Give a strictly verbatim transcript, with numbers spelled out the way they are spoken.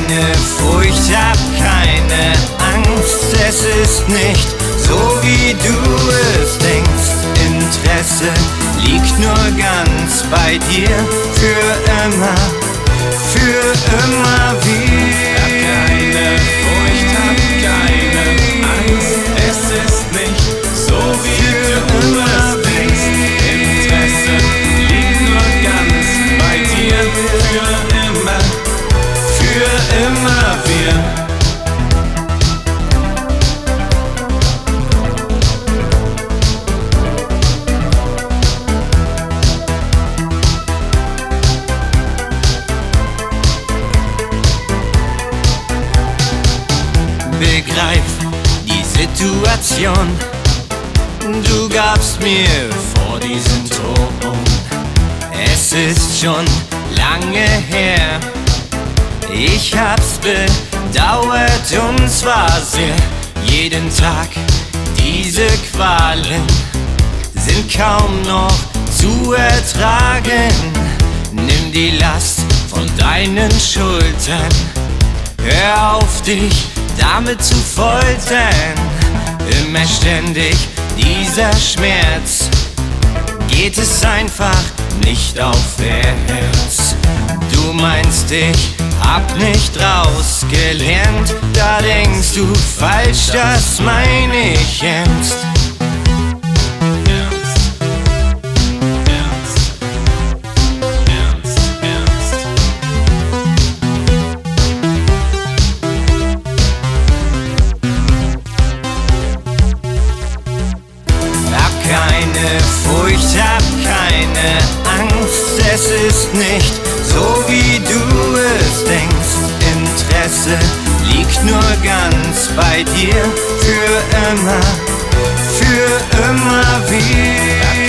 keine Furcht, hab keine Angst. Es ist nicht so, wie du es denkst. Interesse liegt nur ganz bei dir. Für immer, für immer wieder. Hab keine Furcht, hab keine Angst. Es ist nicht so, wie du es denkst. Interesse liegt nur ganz bei dir. Für immer, für immer wir. Begreif die Situation. Du gabst mir vor diesen Ton. Es ist schon lange her. Ich hab's bedauert und zwar sehr. Jeden Tag diese Qualen sind kaum noch zu ertragen. Nimm die Last von deinen Schultern. Hör auf dich damit zu foltern. Immer ständig dieser Schmerz. Geht es einfach nicht aufwärts. Du meinst, ich hab nicht rausgelernt. Da denkst du falsch, das meine ich ernst. Keine Furcht, hab keine Angst. Es ist nicht so, wie du es denkst. Interesse liegt nur ganz bei dir. Für immer, für immer wieder.